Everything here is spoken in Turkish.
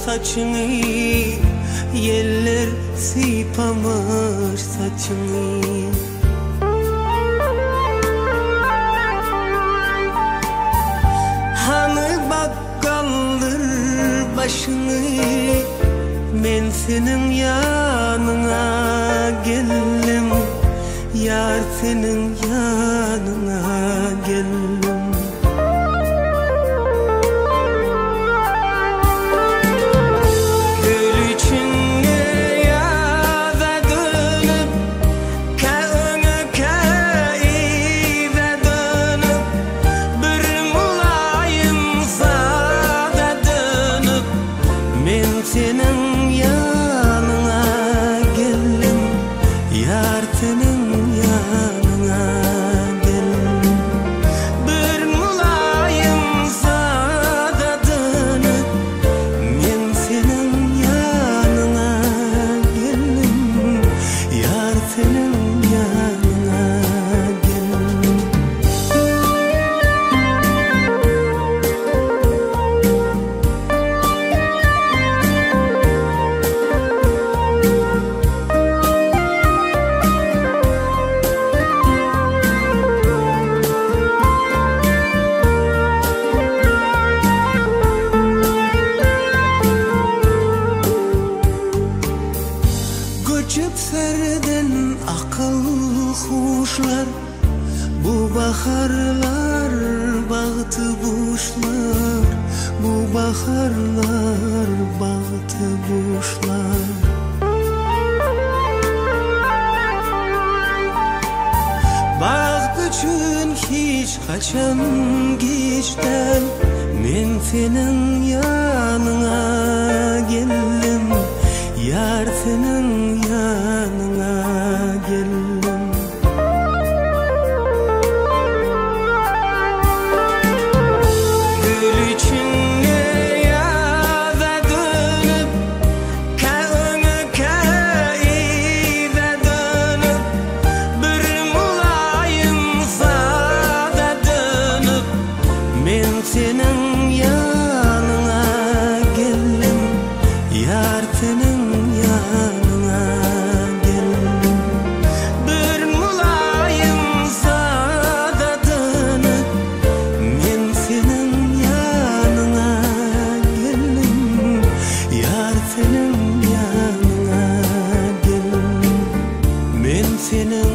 saçını, yeller sipamış saçını. Hani bakkaldır başını, men senin yanına geldim, yar senin yanına geldim. Senin yanına geldim, yar senin yanına geldim. Bir mulayim sada dönüp, men senin yanına geldim, yar senin yanına geldim. Göçüp serden akıl kuşlar, bu baharlar bağıtı buşlar, bu baharlar bağıtı buşlar. Bağ üçün hiç kaçan geçten, men senin yanına geldim, yar senin yanına geldim. Gül içinde yaza dönüp, kağını kaive dönüp, bir mulayim sada dönüp, men senin yanına geldim, yar senin yanına geldim. Bir mulayim sada dönüp, men senin yanına geldim, yar senin yanına geldim. Men senin